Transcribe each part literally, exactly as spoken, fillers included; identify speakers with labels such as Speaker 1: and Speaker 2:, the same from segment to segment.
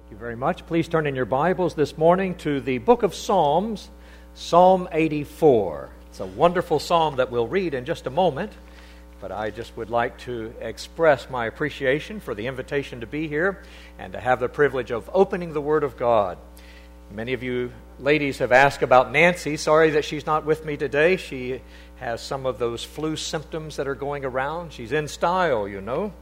Speaker 1: Thank you very much. Please turn in your Bibles this morning to the book of Psalms, Psalm eighty-four. It's a wonderful psalm that we'll read in just a moment, but I just would like to express my appreciation for the invitation to be here and to have the privilege of opening the Word of God. Many of you ladies have asked about Nancy. Sorry that she's not with me today. She has some of those flu symptoms that are going around. She's in style, you know.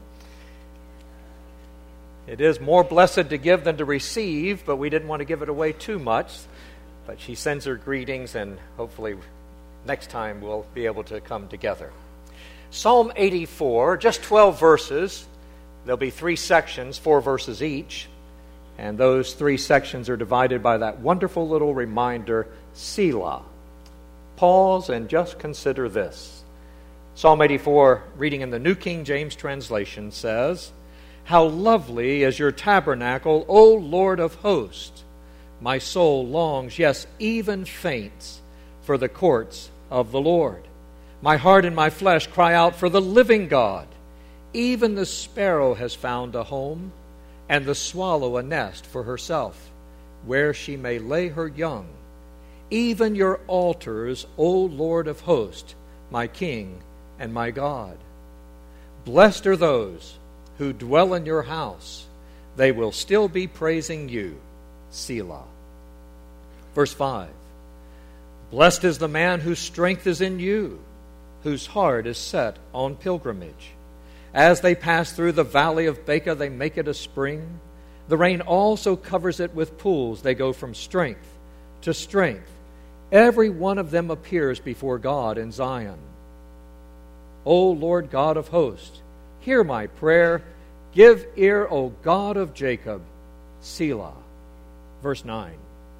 Speaker 1: It is more blessed to give than to receive, but we didn't want to give it away too much. But she sends her greetings, and hopefully next time we'll be able to come together. Psalm eighty-four, just twelve verses. There'll be three sections, four verses each. And those three sections are divided by that wonderful little reminder, Selah. Pause and just consider this. Psalm eighty-four, reading in the New King James translation, says, "How lovely is your tabernacle, O Lord of hosts! My soul longs, yes, even faints, for the courts of the Lord. My heart and my flesh cry out for the living God. Even the sparrow has found a home, and the swallow a nest for herself, where she may lay her young. Even your altars, O Lord of hosts, my King and my God. Blessed are those who dwell in your house. They will still be praising you. Selah." Verse five, "Blessed is the man whose strength is in you, whose heart is set on pilgrimage. As they pass through the valley of Baca, they make it a spring. The rain also covers it with pools. They go from strength to strength. Every one of them appears before God in Zion. O Lord God of hosts, hear my prayer. Give ear, O God of Jacob. Selah." Verse nine,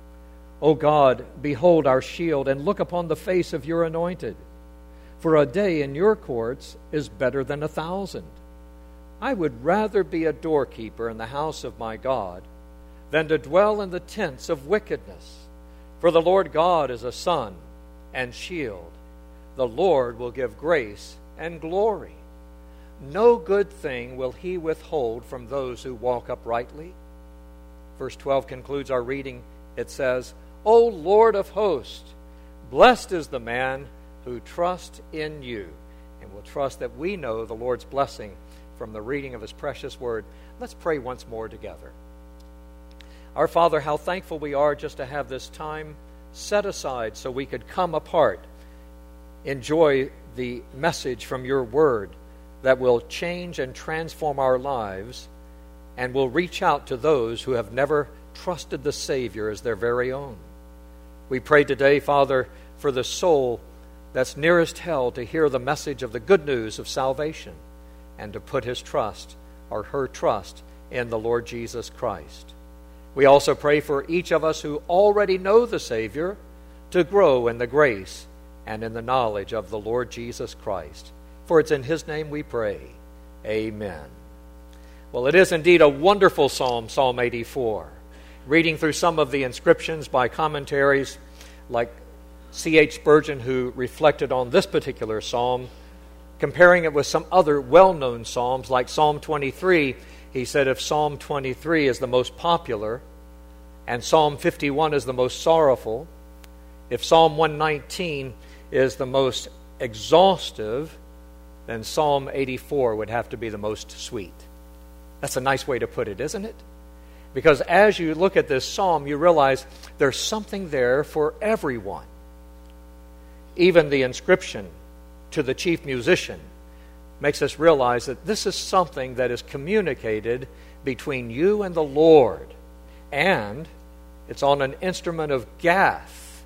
Speaker 1: "O God, behold our shield, and look upon the face of your anointed. For a day in your courts is better than a thousand. I would rather be a doorkeeper in the house of my God than to dwell in the tents of wickedness. For the Lord God is a sun and shield. The Lord will give grace and glory. No good thing will he withhold from those who walk uprightly." Verse twelve concludes our reading. It says, "O Lord of hosts, blessed is the man who trusts in you." And we'll trust that we know the Lord's blessing from the reading of his precious word. Let's pray once more together. Our Father, how thankful we are just to have this time set aside so we could come apart, enjoy the message from your word that will change and transform our lives and will reach out to those who have never trusted the Savior as their very own. We pray today, Father, for the soul that's nearest hell to hear the message of the good news of salvation and to put his trust or her trust in the Lord Jesus Christ. We also pray for each of us who already know the Savior to grow in the grace and in the knowledge of the Lord Jesus Christ. For it's in his name we pray. Amen. Well, it is indeed a wonderful psalm, Psalm eighty-four. Reading through some of the inscriptions by commentaries like C H Spurgeon, who reflected on this particular psalm, comparing it with some other well-known psalms like Psalm twenty-three, he said if Psalm twenty-three is the most popular and Psalm fifty-one is the most sorrowful, if Psalm one nineteen is the most exhaustive, then Psalm eighty-four would have to be the most sweet. That's a nice way to put it, isn't it? Because as you look at this psalm, you realize there's something there for everyone. Even the inscription to the chief musician makes us realize that this is something that is communicated between you and the Lord. And it's on an instrument of Gath.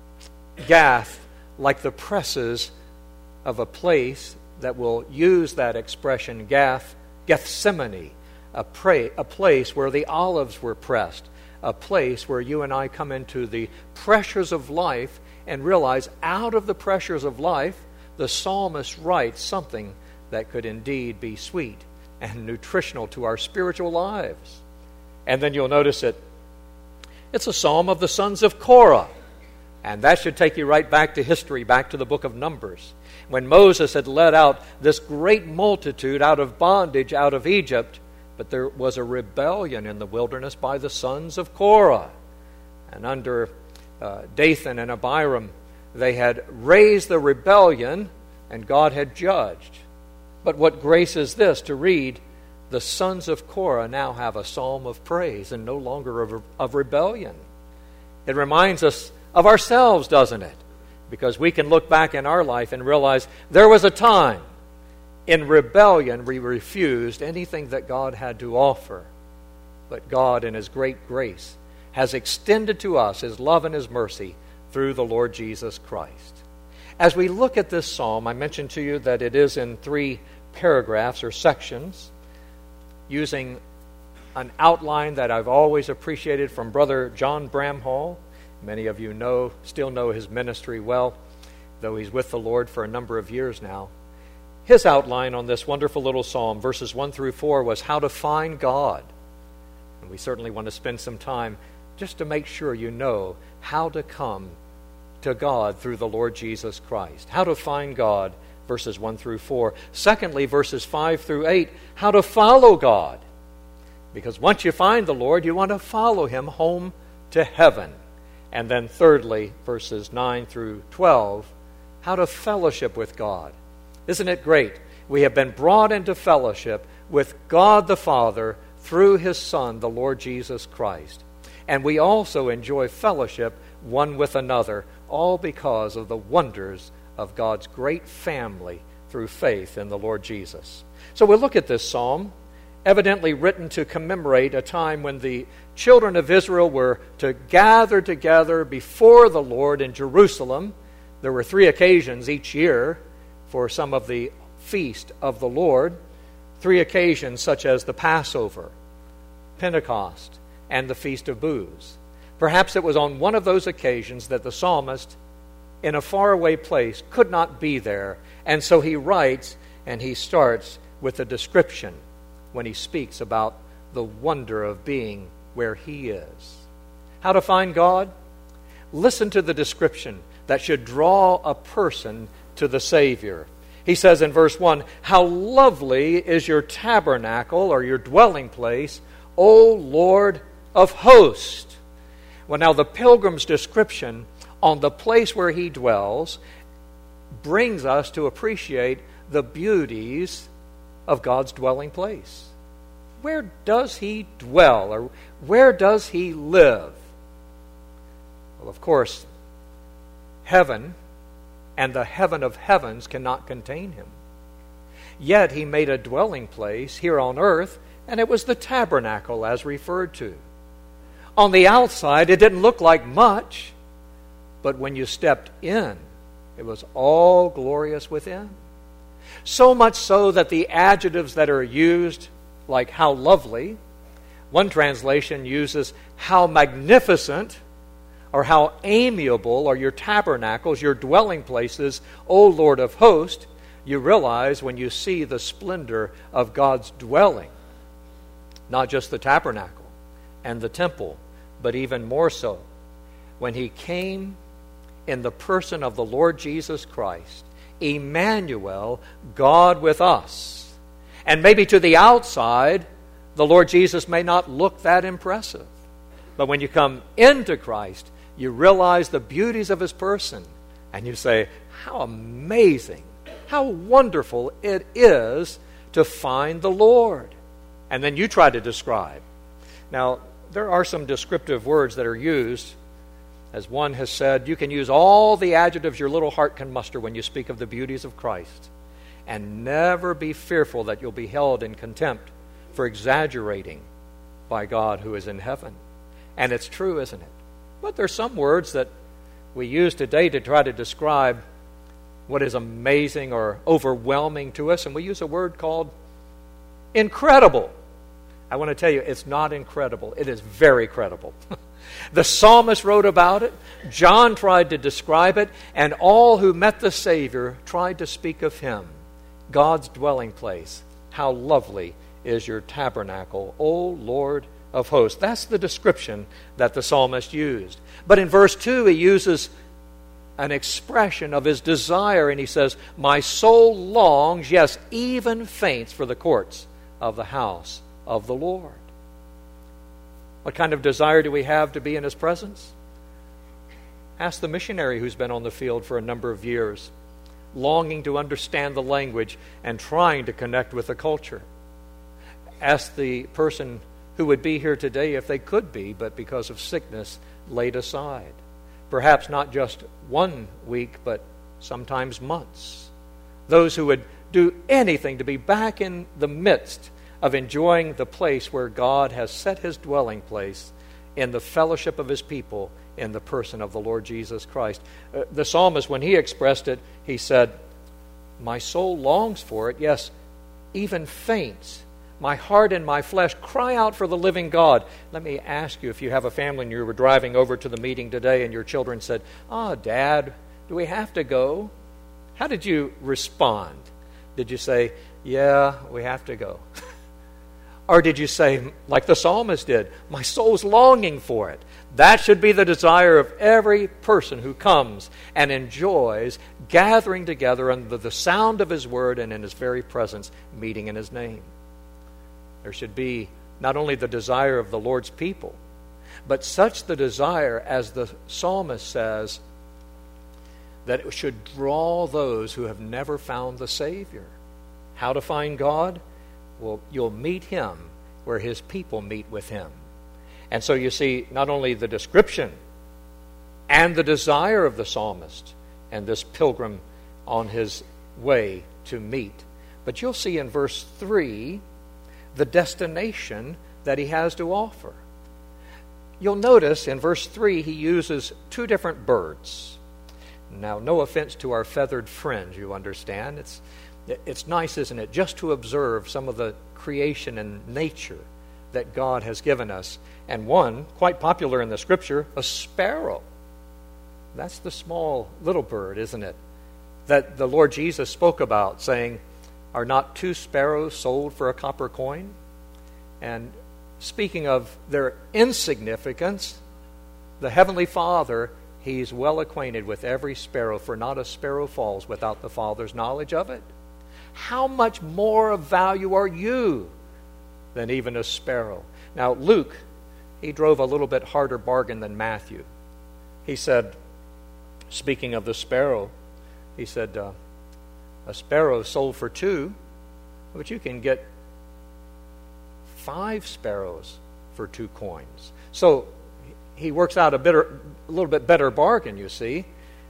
Speaker 1: Gath, like the presses of a place that will use that expression, Gath, Gethsemane, a, pray, a place where the olives were pressed, a place where you and I come into the pressures of life and realize out of the pressures of life, the psalmist writes something that could indeed be sweet and nutritional to our spiritual lives. And then you'll notice it. It's a psalm of the sons of Korah. And that should take you right back to history, back to the book of Numbers. When Moses had led out this great multitude out of bondage, out of Egypt, but there was a rebellion in the wilderness by the sons of Korah. And under uh, Dathan and Abiram, they had raised the rebellion, and God had judged. But what grace is this, to read, the sons of Korah now have a psalm of praise and no longer of, of rebellion. It reminds us of ourselves, doesn't it? Because we can look back in our life and realize there was a time in rebellion we refused anything that God had to offer. But God, in His great grace, has extended to us His love and His mercy through the Lord Jesus Christ. As we look at this psalm, I mentioned to you that it is in three paragraphs or sections, using an outline that I've always appreciated from Brother John Bramhall. Many of you know, still know his ministry well, though he's with the Lord for a number of years now. His outline on this wonderful little psalm, verses one through four, was how to find God. And we certainly want to spend some time just to make sure you know how to come to God through the Lord Jesus Christ. How to find God, verses one through four. Secondly, verses five through eight, how to follow God. Because once you find the Lord, you want to follow Him home to heaven. And then thirdly, verses nine through twelve, how to fellowship with God. Isn't it great? We have been brought into fellowship with God the Father through His Son, the Lord Jesus Christ. And we also enjoy fellowship one with another, all because of the wonders of God's great family through faith in the Lord Jesus. So we'll look at this psalm, evidently written to commemorate a time when the children of Israel were to gather together before the Lord in Jerusalem. There were three occasions each year for some of the feast of the Lord. Three occasions such as the Passover, Pentecost, and the Feast of Booths. Perhaps it was on one of those occasions that the psalmist, in a faraway place, could not be there. And so he writes, and he starts with a description when he speaks about the wonder of being where He is. How to find God? Listen to the description that should draw a person to the Savior. He says in verse one, "How lovely is your tabernacle," or your dwelling place, "O Lord of hosts." Well, now the pilgrim's description on the place where he dwells brings us to appreciate the beauties of God's dwelling place. Where does He dwell, or where does He live? Well, of course, heaven and the heaven of heavens cannot contain Him. Yet He made a dwelling place here on earth, and it was the tabernacle as referred to. On the outside, it didn't look like much, but when you stepped in, it was all glorious within. So much so that the adjectives that are used, like how lovely, one translation uses how magnificent, or how amiable are your tabernacles, your dwelling places, O Lord of hosts. You realize when you see the splendor of God's dwelling, not just the tabernacle and the temple, but even more so, when He came in the person of the Lord Jesus Christ, Emmanuel, God with us. And maybe to the outside, the Lord Jesus may not look that impressive. But when you come into Christ, you realize the beauties of His person. And you say, how amazing, how wonderful it is to find the Lord. And then you try to describe. Now, there are some descriptive words that are used. As one has said, you can use all the adjectives your little heart can muster when you speak of the beauties of Christ, and never be fearful that you'll be held in contempt for exaggerating by God who is in heaven. And it's true, isn't it? But there's some words that we use today to try to describe what is amazing or overwhelming to us, and we use a word called incredible. I want to tell you, it's not incredible. It is very credible. The psalmist wrote about it. John tried to describe it. And all who met the Savior tried to speak of Him. God's dwelling place. How lovely is your tabernacle, O Lord of hosts. That's the description that the psalmist used. But in verse two, he uses an expression of his desire, and he says, "My soul longs, yes, even faints for the courts of the house of the Lord. What kind of desire do we have to be in His presence? Ask the missionary who's been on the field for a number of years, longing to understand the language and trying to connect with the culture. Ask the person who would be here today if they could be, but because of sickness, laid aside. Perhaps not just one week, but sometimes months. Those who would do anything to be back in the midst of enjoying the place where God has set His dwelling place in the fellowship of His people in the person of the Lord Jesus Christ. Uh, the psalmist, when he expressed it, he said, "My soul longs for it, yes, even faints. My heart and my flesh cry out for the living God." Let me ask you, if you have a family and you were driving over to the meeting today and your children said, "Ah, Dad, do we have to go?" How did you respond? Did you say, "Yeah, we have to go"? Or did you say, like the psalmist did, "My soul's longing for it"? That should be the desire of every person who comes and enjoys gathering together under the sound of His word and in His very presence, meeting in His name. There should be not only the desire of the Lord's people, but such the desire, as the psalmist says, that it should draw those who have never found the Savior. How to find God? Well, you'll meet Him where His people meet with Him. And so you see not only the description and the desire of the psalmist and this pilgrim on his way to meet, but you'll see in verse three the destination that he has to offer. You'll notice in verse three he uses two different birds. Now, no offense to our feathered friends, you understand. It's It's nice, isn't it, just to observe some of the creation and nature that God has given us. And one, quite popular in the Scripture, a sparrow. That's the small little bird, isn't it, that the Lord Jesus spoke about, saying, "Are not two sparrows sold for a copper coin?" And speaking of their insignificance, the Heavenly Father, He's well acquainted with every sparrow, for not a sparrow falls without the Father's knowledge of it. How much more of value are you than even a sparrow? Now, Luke, he drove a little bit harder bargain than Matthew. He said, speaking of the sparrow, he said, uh, a sparrow sold for two, but you can get five sparrows for two coins. So he works out a, better, a little bit better bargain, you see.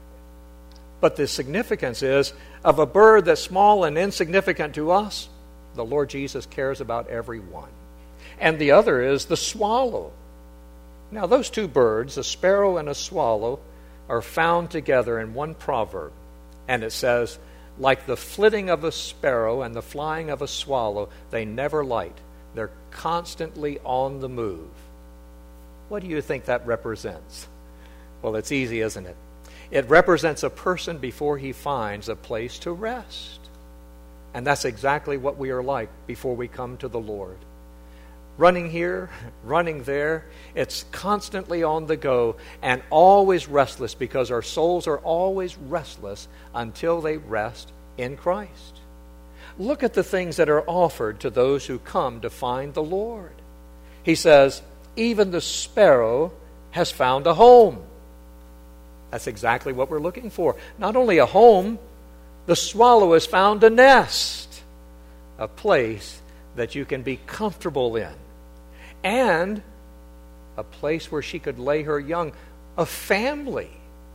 Speaker 1: But the significance is, of a bird that's small and insignificant to us, the Lord Jesus cares about every one. And the other is the swallow. Now, those two birds, a sparrow and a swallow, are found together in one proverb. And it says, like the flitting of a sparrow and the flying of a swallow, they never light. They're constantly on the move. What do you think that represents? Well, it's easy, isn't it? It represents a person before he finds a place to rest. And that's exactly what we are like before we come to the Lord. Running here, running there, it's constantly on the go and always restless, because our souls are always restless until they rest in Christ. Look at the things that are offered to those who come to find the Lord. He says, even the sparrow has found a home. That's exactly what we're looking for. Not only a home, the swallow has found a nest, a place that you can be comfortable in, and a place where she could lay her young, a family.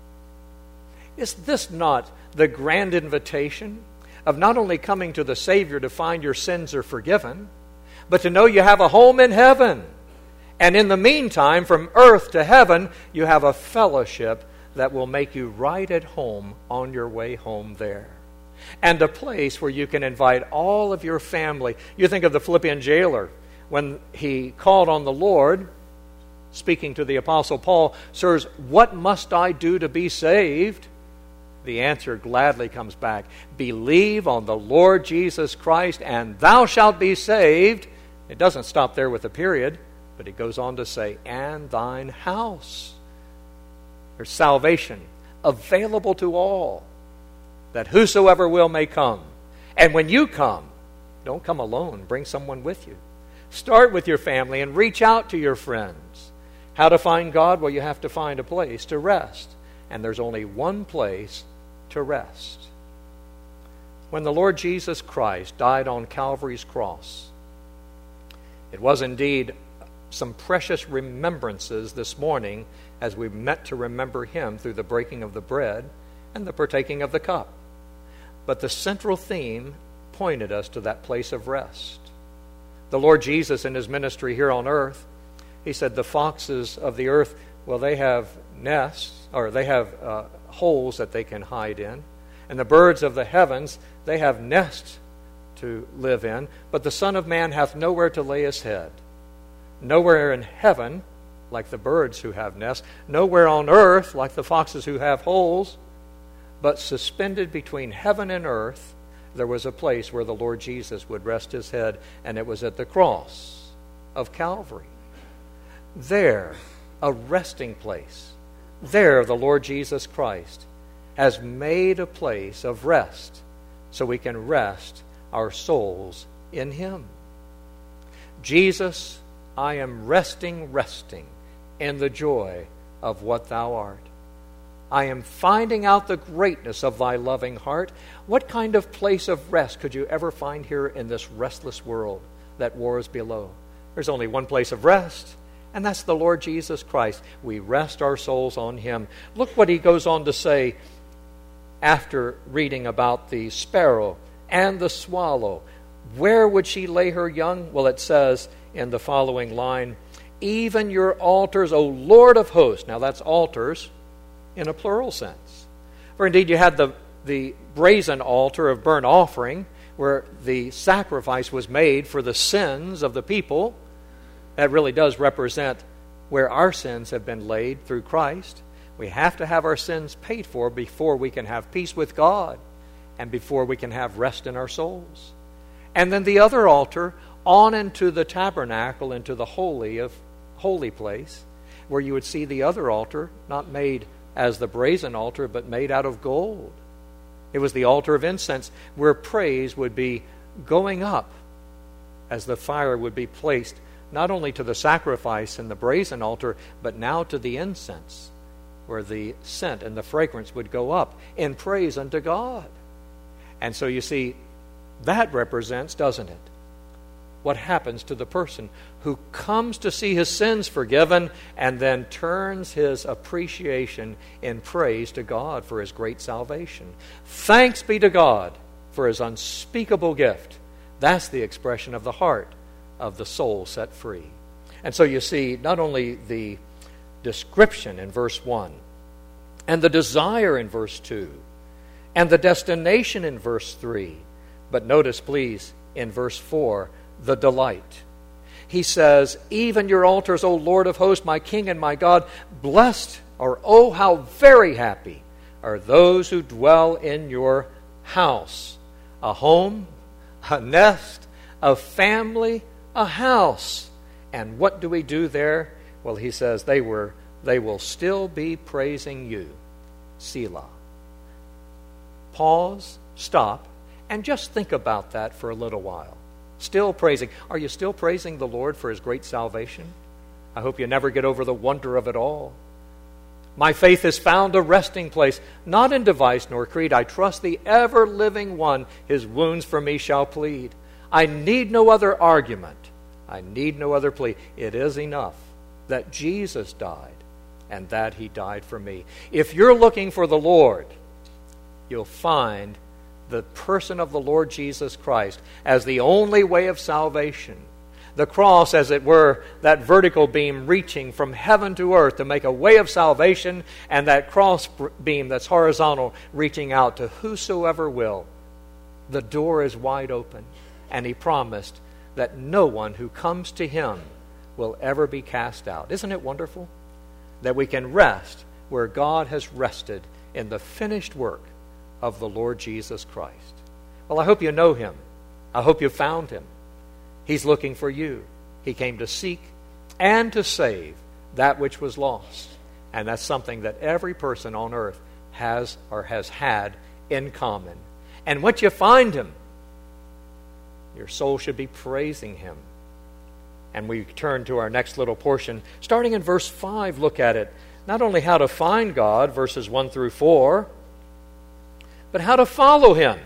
Speaker 1: Is this not the grand invitation of not only coming to the Savior to find your sins are forgiven, but to know you have a home in heaven? And in the meantime, from earth to heaven, you have a fellowship that will make you right at home on your way home there. And a place where you can invite all of your family. You think of the Philippian jailer, when he called on the Lord, speaking to the Apostle Paul, "Sirs, what must I do to be saved?" The answer gladly comes back, "Believe on the Lord Jesus Christ, and thou shalt be saved." It doesn't stop there with a period, but it goes on to say, "and thine house." There's salvation available to all, that whosoever will may come. And when you come, don't come alone. Bring someone with you. Start with your family and reach out to your friends. How to find God? Well, you have to find a place to rest. And there's only one place to rest. When the Lord Jesus Christ died on Calvary's cross, it was indeed some precious remembrances this morning as we met to remember Him through the breaking of the bread and the partaking of the cup. But the central theme pointed us to that place of rest. The Lord Jesus in His ministry here on earth, He said the foxes of the earth, well, they have nests, or they have uh, holes that they can hide in. And the birds of the heavens, they have nests to live in. But the Son of Man hath nowhere to lay His head. Nowhere in heaven, like the birds who have nests. Nowhere on earth, like the foxes who have holes. But suspended between heaven and earth, there was a place where the Lord Jesus would rest His head, and it was at the cross of Calvary. There, a resting place. There, the Lord Jesus Christ has made a place of rest so we can rest our souls in Him. Jesus, I am resting, resting in the joy of what Thou art. I am finding out the greatness of Thy loving heart. What kind of place of rest could you ever find here in this restless world that wars below? There's only one place of rest, and that's the Lord Jesus Christ. We rest our souls on Him. Look what He goes on to say after reading about the sparrow and the swallow. Where would she lay her young? Well, it says in the following line, even your altars, O Lord of hosts. Now that's altars in a plural sense. For indeed you had the, the brazen altar of burnt offering, where the sacrifice was made for the sins of the people. That really does represent where our sins have been laid through Christ. We have to have our sins paid for before we can have peace with God and before we can have rest in our souls. And then the other altar on into the tabernacle, into the holy of holy place, where you would see the other altar not made as the brazen altar, but made out of gold. It was the altar of incense where praise would be going up as the fire would be placed not only to the sacrifice in the brazen altar, but now to the incense, where the scent and the fragrance would go up in praise unto God. And so you see, that represents, doesn't it, what happens to the person who comes to see his sins forgiven and then turns his appreciation in praise to God for His great salvation. Thanks be to God for His unspeakable gift. That's the expression of the heart of the soul set free. And so you see, not only the description in verse one, and the desire in verse two, and the destination in verse three, but notice, please, in verse four, the delight. He says, even your altars, O Lord of hosts, my King and my God, blessed, or oh, how very happy are those who dwell in your house. A home, a nest, a family, a house. And what do we do there? Well, he says they were, they will still be praising you. Selah. Pause, stop, and just think about that for a little while. Still praising. Are you still praising the Lord for His great salvation? I hope you never get over the wonder of it all. My faith has found a resting place, not in device nor creed. I trust the ever-living one. His wounds for me shall plead. I need no other argument. I need no other plea. It is enough that Jesus died and that He died for me. If you're looking for the Lord, you'll find the person of the Lord Jesus Christ as the only way of salvation. The cross, as it were, that vertical beam reaching from heaven to earth to make a way of salvation, and that cross beam that's horizontal reaching out to whosoever will. The door is wide open, and He promised that no one who comes to Him will ever be cast out. Isn't it wonderful that we can rest where God has rested in the finished work of the Lord Jesus Christ? Well, I hope you know Him. I hope you found Him. He's looking for you. He came to seek and to save that which was lost. And that's something that every person on earth has or has had in common. And once you find Him, your soul should be praising Him. And we turn to our next little portion. Starting in verse five, look at it. Not only how to find God, verses one through four, but how to follow Him.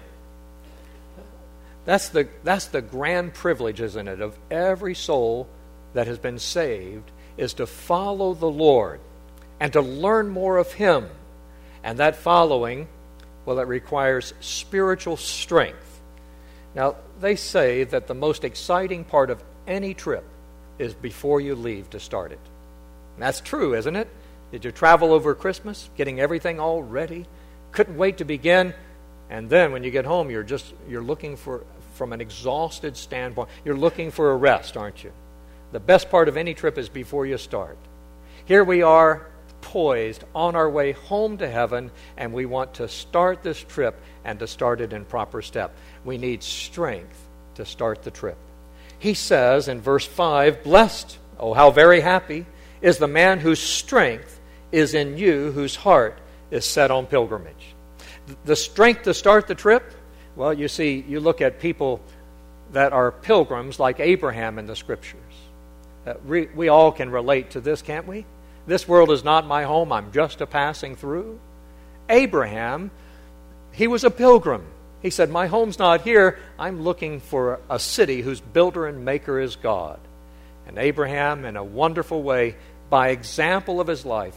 Speaker 1: That's the, that's the grand privilege, isn't it, of every soul that has been saved, is to follow the Lord and to learn more of Him. And that following, well, it requires spiritual strength. Now, they say that the most exciting part of any trip is before you leave to start it. And that's true, isn't it? Did you travel over Christmas, getting everything all ready? Couldn't wait to begin. And then when you get home, you're just, you're looking for, from an exhausted standpoint, you're looking for a rest, aren't you? The best part of any trip is before you start. Here we are, poised on our way home to heaven, and we want to start this trip and to start it in proper step. We need strength to start the trip. He says in verse five, blessed, oh how very happy, is the man whose strength is in you, whose heart is set on pilgrimage. The strength to start the trip, well, you see, you look at people that are pilgrims like Abraham in the Scriptures. Uh, we, we all can relate to this, can't we? This world is not my home, I'm just a passing through. Abraham, he was a pilgrim. He said, my home's not here, I'm looking for a city whose builder and maker is God. And Abraham, in a wonderful way, by example of his life,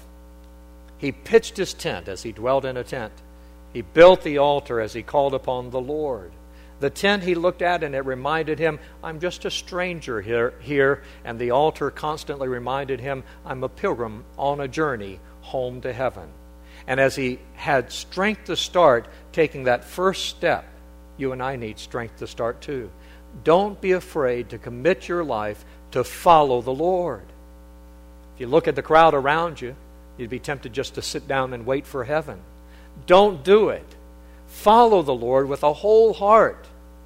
Speaker 1: he pitched his tent as he dwelt in a tent. He built the altar as he called upon the Lord. The tent he looked at, and it reminded him, I'm just a stranger here, here. And the altar constantly reminded him, I'm a pilgrim on a journey home to heaven. And as he had strength to start taking that first step, you and I need strength to start too. Don't be afraid to commit your life to follow the Lord. If you look at the crowd around you, you'd be tempted just to sit down and wait for heaven. Don't do it. Follow the Lord with a whole heart.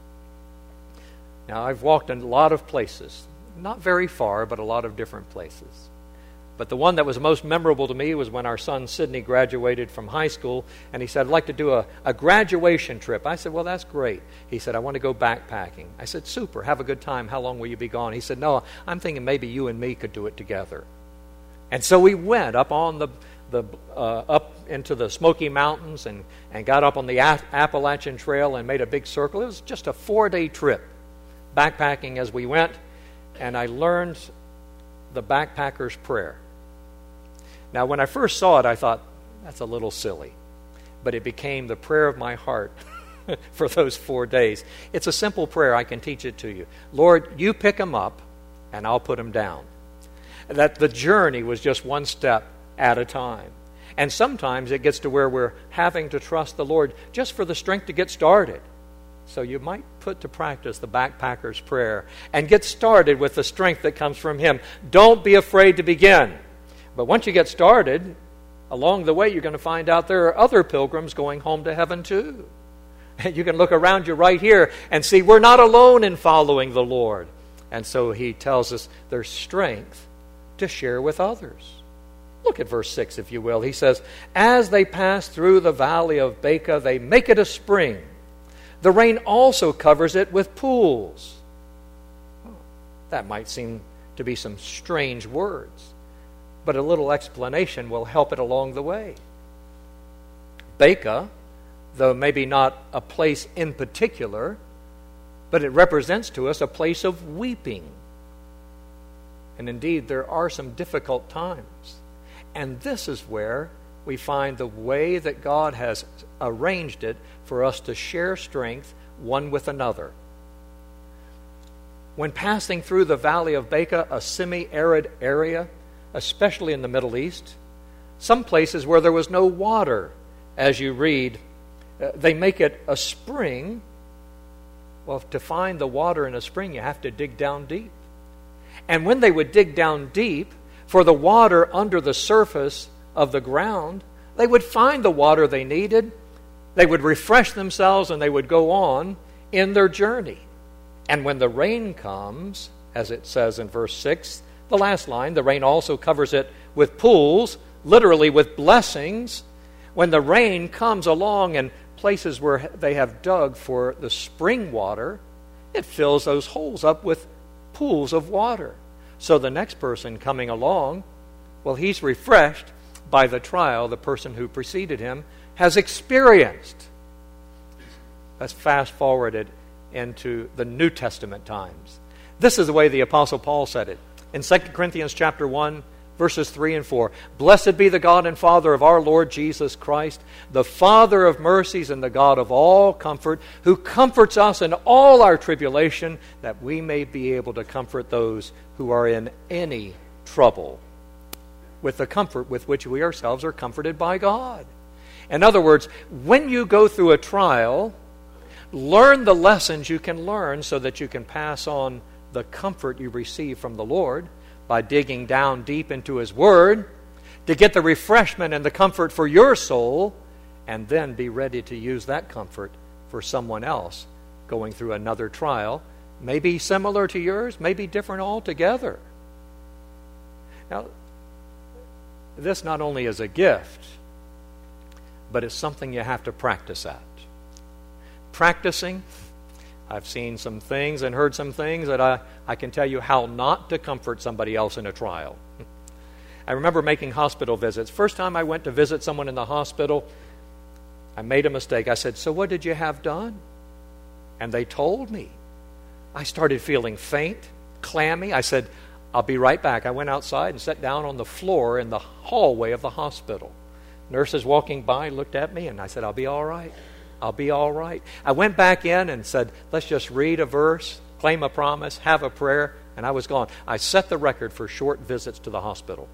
Speaker 1: Now, I've walked in a lot of places, not very far, but a lot of different places. But the one that was most memorable to me was when our son Sidney graduated from high school, and he said, I'd like to do a, a graduation trip. I said, well, that's great. He said, I want to go backpacking. I said, super, have a good time. How long will you be gone? He said, no, I'm thinking maybe you and me could do it together. And so we went up on the, the uh, up into the Smoky Mountains and, and got up on the A- Appalachian Trail and made a big circle. It was just a four-day trip, backpacking as we went, and I learned the backpacker's prayer. Now, when I first saw it, I thought, that's a little silly. But it became the prayer of my heart for those four days. It's a simple prayer. I can teach it to you. Lord, you pick them up, and I'll put them down. That the journey was just one step at a time. And sometimes it gets to where we're having to trust the Lord just for the strength to get started. So you might put to practice the backpacker's prayer and get started with the strength that comes from Him. Don't be afraid to begin. But once you get started, along the way you're going to find out there are other pilgrims going home to heaven too. You can look around you right here and see we're not alone in following the Lord. And so He tells us there's strength to share with others. Look at verse six, if you will. He says, as they pass through the valley of Baca, they make it a spring. The rain also covers it with pools. That might seem to be some strange words, but a little explanation will help it along the way. Baca, though maybe not a place in particular, but it represents to us a place of weeping. And indeed, there are some difficult times. And this is where we find the way that God has arranged it for us to share strength one with another. When passing through the valley of Baca, a semi-arid area, especially in the Middle East, some places where there was no water, as you read, uh, they make it a spring. Well, to find the water in a spring, you have to dig down deep. And when they would dig down deep for the water under the surface of the ground, they would find the water they needed. They would refresh themselves and they would go on in their journey. And when the rain comes, as it says in verse six, the last line, the rain also covers it with pools, literally with blessings. When the rain comes along in places where they have dug for the spring water, it fills those holes up with pools of water. So the next person coming along, well, he's refreshed by the trial the person who preceded him has experienced. Let's fast forward it into the New Testament times. This is the way the Apostle Paul said it. In Second Corinthians chapter one, verses three and four, "Blessed be the God and Father of our Lord Jesus Christ, the Father of mercies and the God of all comfort, who comforts us in all our tribulation, that we may be able to comfort those who are in any trouble, with the comfort with which we ourselves are comforted by God." In other words, when you go through a trial, learn the lessons you can learn so that you can pass on the comfort you receive from the Lord by digging down deep into His Word to get the refreshment and the comfort for your soul, and then be ready to use that comfort for someone else going through another trial, maybe similar to yours, maybe different altogether. Now, this not only is a gift, but it's something you have to practice at. Practicing, I've seen some things and heard some things that I, I can tell you how not to comfort somebody else in a trial. I remember making hospital visits. First time I went to visit someone in the hospital, I made a mistake. I said, "So what did you have done?" And they told me. I started feeling faint, clammy. I said, "I'll be right back." I went outside and sat down on the floor in the hallway of the hospital. Nurses walking by looked at me, and I said, "I'll be all right. I'll be all right." I went back in and said, "Let's just read a verse, claim a promise, have a prayer," and I was gone. I set the record for short visits to the hospital.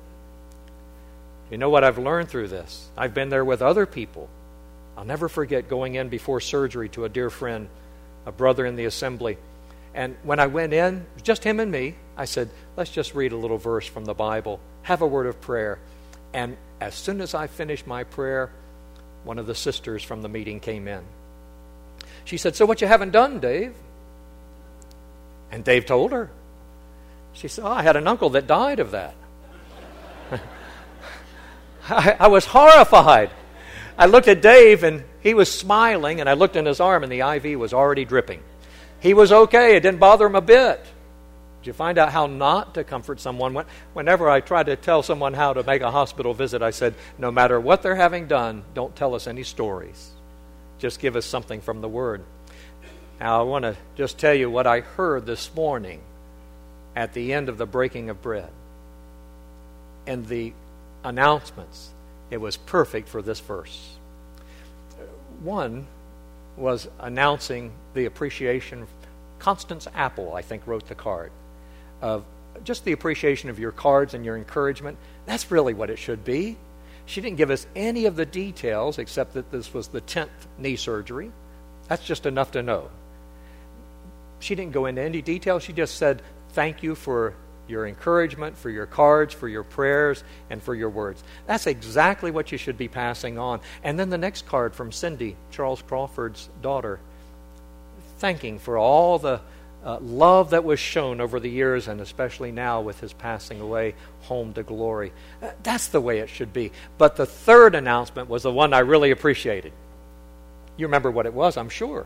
Speaker 1: You know what I've learned through this? I've been there with other people. I'll never forget going in before surgery to a dear friend, a brother in the assembly. And when I went in, just him and me, I said, "Let's just read a little verse from the Bible, have a word of prayer." And as soon as I finished my prayer, one of the sisters from the meeting came in. She said, "So what you haven't done, Dave?" And Dave told her. She said, "Oh, I had an uncle that died of that." I, I was horrified. I looked at Dave, and he was smiling, and I looked in his arm, and the I V was already dripping. He was okay. It didn't bother him a bit. Did you find out how not to comfort someone? Whenever I tried to tell someone how to make a hospital visit, I said, no matter what they're having done, don't tell us any stories. Just give us something from the Word. Now, I want to just tell you what I heard this morning at the end of the breaking of bread. And the announcements, it was perfect for this verse. One was announcing the appreciation. Constance Apple, I think, wrote the card. Of just the appreciation of your cards and your encouragement. That's really what it should be. She didn't give us any of the details except that this was the tenth knee surgery. That's just enough to know. She didn't go into any detail. She just said, "Thank you for your encouragement, for your cards, for your prayers, and for your words." That's exactly what you should be passing on. And then the next card from Cindy, Charles Crawford's daughter, thanking for all the uh, love that was shown over the years, and especially now with his passing away home to glory. That's the way it should be. But the third announcement was the one I really appreciated. You remember what it was, I'm sure.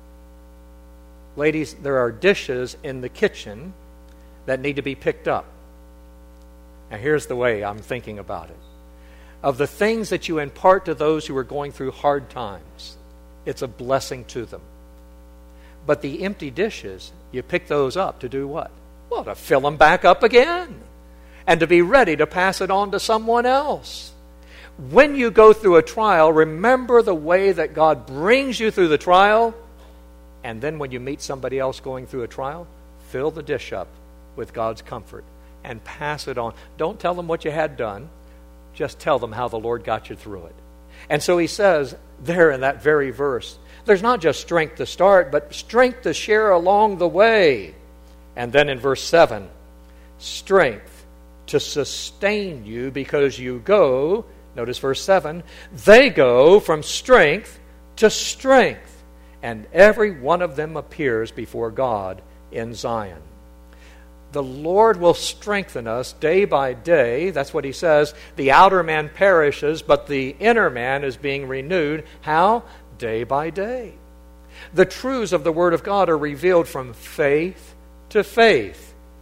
Speaker 1: Ladies, there are dishes in the kitchen that need to be picked up. Now here's the way I'm thinking about it. Of the things that you impart to those who are going through hard times, it's a blessing to them. But the empty dishes, you pick those up to do what? Well, to fill them back up again. And to be ready to pass it on to someone else. When you go through a trial, remember the way that God brings you through the trial. And then when you meet somebody else going through a trial, fill the dish up with God's comfort and pass it on. Don't tell them what you had done. Just tell them how the Lord got you through it. And so he says there in that very verse, there's not just strength to start, but strength to share along the way. And then in verse seven, strength to sustain you because you go, notice verse seven, they go from strength to strength, and every one of them appears before God in Zion. The Lord will strengthen us day by day. That's what he says. The outer man perishes, but the inner man is being renewed. How? Day by day. The truths of the Word of God are revealed from faith to faith.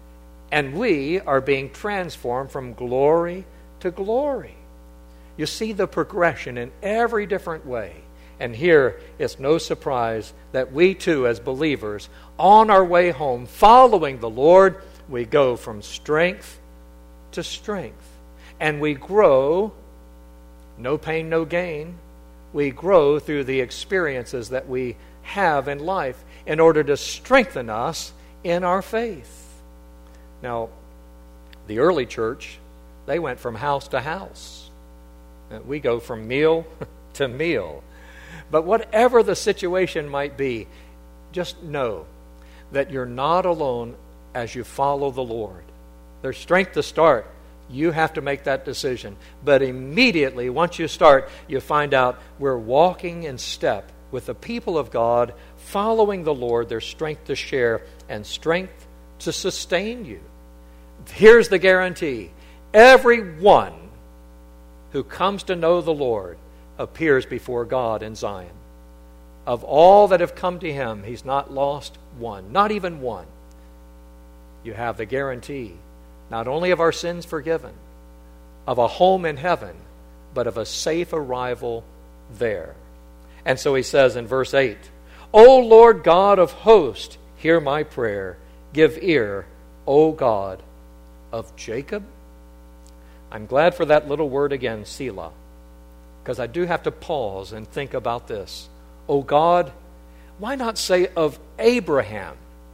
Speaker 1: And we are being transformed from glory to glory. You see the progression in every different way. And here, it's no surprise that we too, as believers, on our way home, following the Lord, we go from strength to strength. And we grow, no pain, no gain. We grow through the experiences that we have in life in order to strengthen us in our faith. Now, the early church, they went from house to house. We go from meal to meal. But whatever the situation might be, just know that you're not alone as you follow the Lord. There's strength to start. You have to make that decision. But immediately, once you start, you find out we're walking in step with the people of God, following the Lord. There's strength to share and strength to sustain you. Here's the guarantee. Everyone who comes to know the Lord appears before God in Zion. Of all that have come to him, he's not lost one, not even one. You have the guarantee, not only of our sins forgiven, of a home in heaven, but of a safe arrival there. And so he says in verse eight, O Lord God of hosts, hear my prayer. Give ear, O God of Jacob. I'm glad for that little word again, Selah, because I do have to pause and think about this. O God, why not say of Abraham,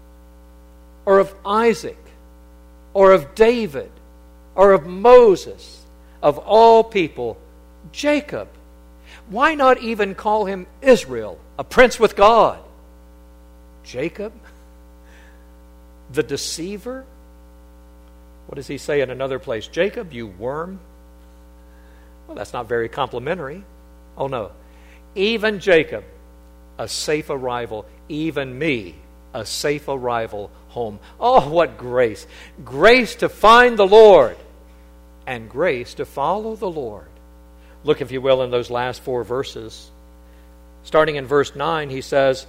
Speaker 1: or of Isaac, or of David, or of Moses, of all people, Jacob? Why not even call him Israel, a prince with God? Jacob, the deceiver? What does he say in another place? Jacob, you worm? Well, that's not very complimentary. Oh, no. Even Jacob, a safe arrival. Even me, a safe arrival home. Oh, what grace. Grace to find the Lord and grace to follow the Lord. Look, if you will, in those last four verses. Starting in verse nine, he says,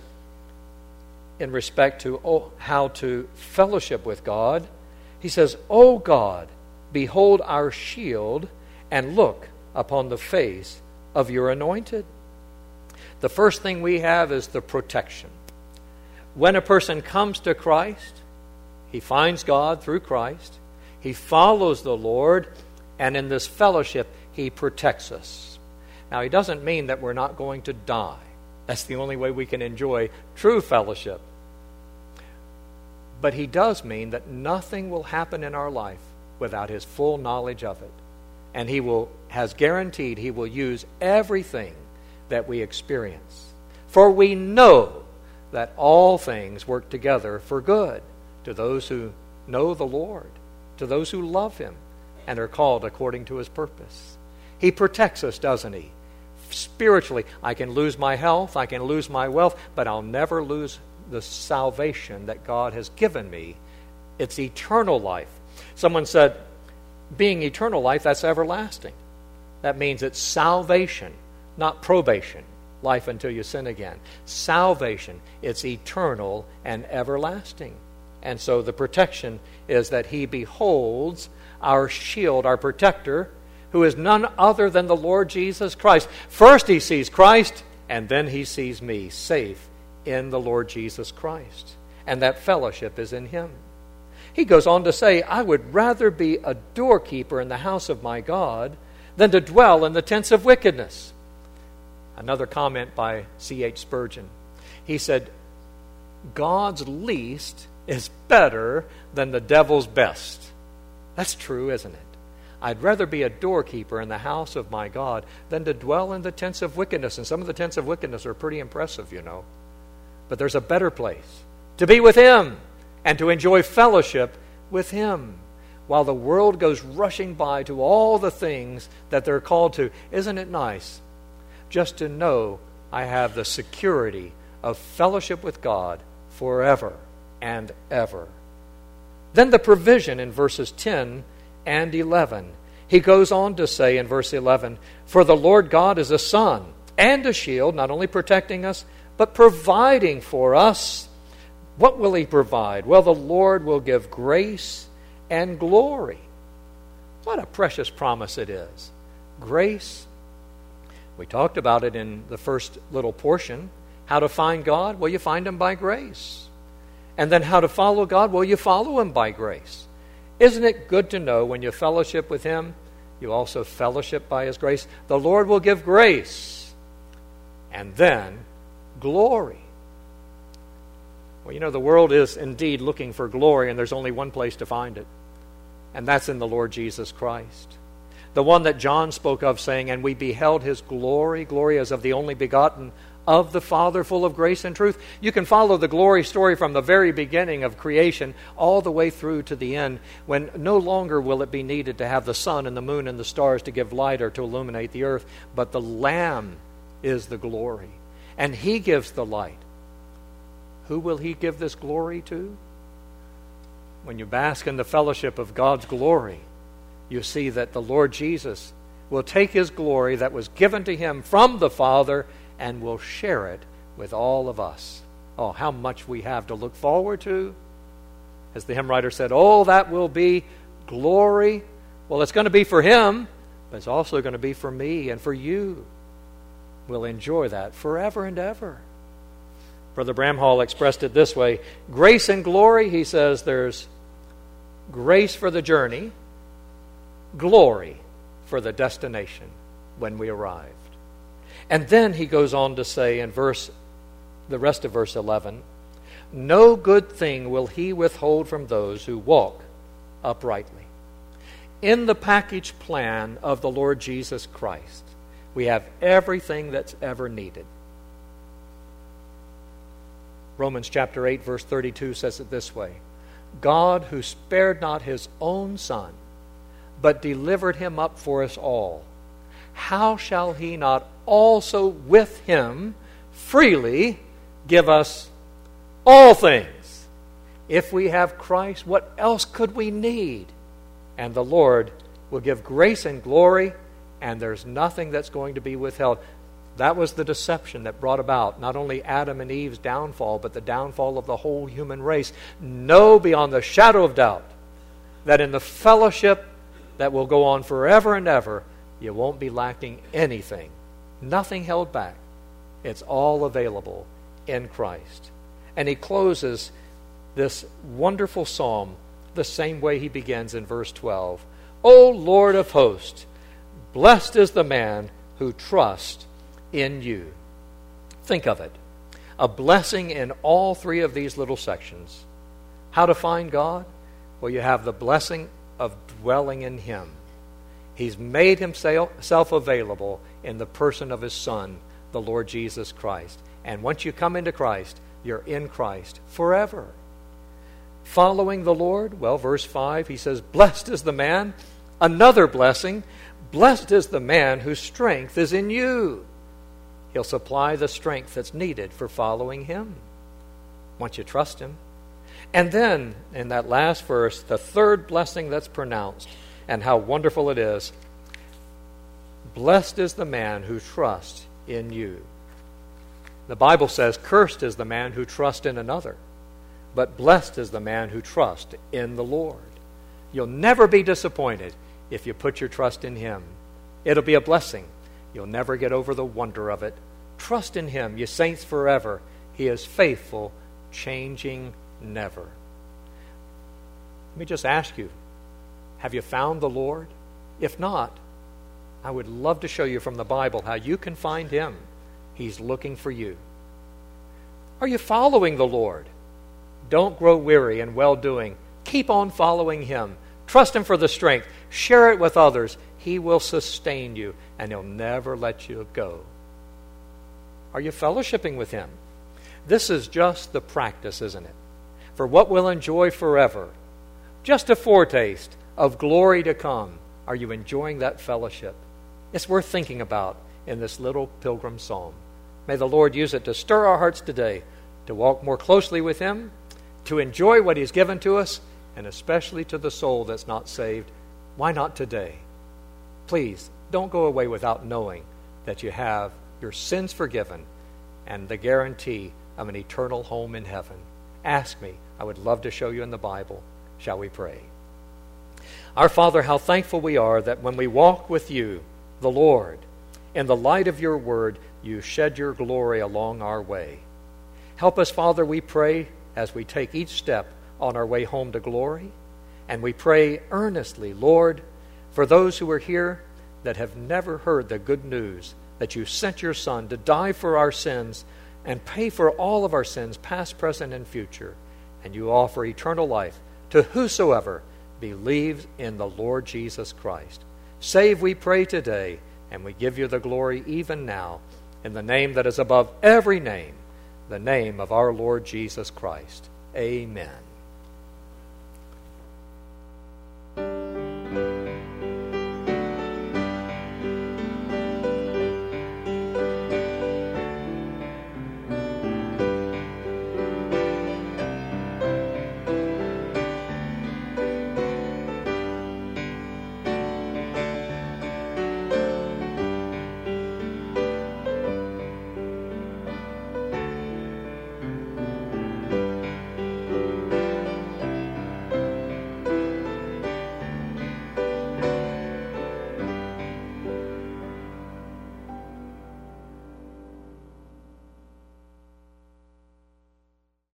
Speaker 1: in respect to oh, how to fellowship with God, he says, O God, behold our shield, and look upon the face of your anointed. The first thing we have is the protection. When a person comes to Christ, he finds God through Christ, he follows the Lord, and in this fellowship, he protects us. Now, he doesn't mean that we're not going to die. That's the only way we can enjoy true fellowship. But he does mean that nothing will happen in our life without his full knowledge of it. And he will has guaranteed he will use everything that we experience. For we know that all things work together for good to those who know the Lord, to those who love him and are called according to his purpose. He protects us, doesn't he? Spiritually, I can lose my health, I can lose my wealth, but I'll never lose the salvation that God has given me. It's eternal life. Someone said, being eternal life, that's everlasting. That means it's salvation, not probation, life until you sin again. Salvation, it's eternal and everlasting. And so the protection is that he beholds our shield, our protector, who is none other than the Lord Jesus Christ. First he sees Christ, and then he sees me safe in the Lord Jesus Christ. And that fellowship is in him. He goes on to say, I would rather be a doorkeeper in the house of my God than to dwell in the tents of wickedness. Another comment by C H Spurgeon. He said, God's least is better than the devil's best. That's true, isn't it? I'd rather be a doorkeeper in the house of my God than to dwell in the tents of wickedness. And some of the tents of wickedness are pretty impressive, you know. But there's a better place, to be with him and to enjoy fellowship with him while the world goes rushing by to all the things that they're called to. Isn't it nice just to know I have the security of fellowship with God forever and ever? Then the provision in verses ten and eleven. He goes on to say in verse eleven, for the Lord God is a sun and a shield, not only protecting us, but providing for us. What will he provide? Well, the Lord will give grace and glory. What a precious promise it is. Grace. We talked about it in the first little portion. How to find God? Well, you find Him by grace. And then how to follow God? Well, you follow Him by grace. Isn't it good to know when you fellowship with Him, you also fellowship by His grace? The Lord will give grace and then glory. Well, you know, the world is indeed looking for glory, and there's only one place to find it, and that's in the Lord Jesus Christ. The one that John spoke of, saying, and we beheld His glory, glory as of the only begotten of the Father, full of grace and truth. You can follow the glory story from the very beginning of creation all the way through to the end, when no longer will it be needed to have the sun and the moon and the stars to give light or to illuminate the earth, but the Lamb is the glory, and He gives the light. Who will He give this glory to? When you bask in the fellowship of God's glory, you see that the Lord Jesus will take His glory that was given to Him from the Father and will share it with all of us. Oh, how much we have to look forward to. As the hymn writer said, oh, that will be glory. Well, it's going to be for Him, but it's also going to be for me and for you. We'll enjoy that forever and ever. Brother Bramhall expressed it this way: grace and glory, he says, there's grace for the journey, glory for the destination when we arrived. And then he goes on to say in verse, the rest of verse eleven, no good thing will He withhold from those who walk uprightly. In the package plan of the Lord Jesus Christ, we have everything that's ever needed. Romans chapter eight, verse thirty-two says it this way: God, who spared not His own Son, but delivered Him up for us all, how shall He not also with Him freely give us all things? If we have Christ, what else could we need? And the Lord will give grace and glory, and there's nothing that's going to be withheld. That was the deception that brought about not only Adam and Eve's downfall, but the downfall of the whole human race. Know beyond the shadow of doubt that in the fellowship that will go on forever and ever, you won't be lacking anything. Nothing held back. It's all available in Christ. And he closes this wonderful psalm the same way he begins in verse twelve. O Lord of hosts, blessed is the man who trusts in you. Think of it. A blessing in all three of these little sections. How to find God? Well, you have the blessing of dwelling in Him. He's made Himself available in the person of His Son, the Lord Jesus Christ. And once you come into Christ, you're in Christ forever. Following the Lord, well, verse five, he says, blessed is the man, another blessing, blessed is the man whose strength is in you. He'll supply the strength that's needed for following Him once you trust Him. And then, in that last verse, the third blessing that's pronounced, and how wonderful it is, blessed is the man who trusts in you. The Bible says, cursed is the man who trusts in another, but blessed is the man who trusts in the Lord. You'll never be disappointed if you put your trust in Him. It'll be a blessing. You'll never get over the wonder of it. Trust in Him, you saints, forever. He is faithful, changing never. Let me just ask you, have you found the Lord? If not, I would love to show you from the Bible how you can find Him. He's looking for you. Are you following the Lord? Don't grow weary in well-doing. Keep on following Him. Trust Him for the strength. Share it with others. He will sustain you, and He'll never let you go. Are you fellowshipping with Him? This is just the practice, isn't it? For what we'll enjoy forever. Just a foretaste of glory to come. Are you enjoying that fellowship? It's worth thinking about in this little pilgrim psalm. May the Lord use it to stir our hearts today, to walk more closely with Him, to enjoy what He's given to us, and especially to the soul that's not saved. Why not today? Please, don't go away without knowing that you have your sins forgiven and the guarantee of an eternal home in heaven. Ask me. I would love to show you in the Bible. Shall we pray? Our Father, how thankful we are that when we walk with you, the Lord, in the light of your word, you shed your glory along our way. Help us, Father, we pray, as we take each step on our way home to glory. And we pray earnestly, Lord, for those who are here that have never heard the good news that you sent your Son to die for our sins and pay for all of our sins, past, present, and future. And you offer eternal life to whosoever believes in the Lord Jesus Christ. Save, we pray today, and we give you the glory even now, in the name that is above every name, the name of our Lord Jesus Christ. Amen.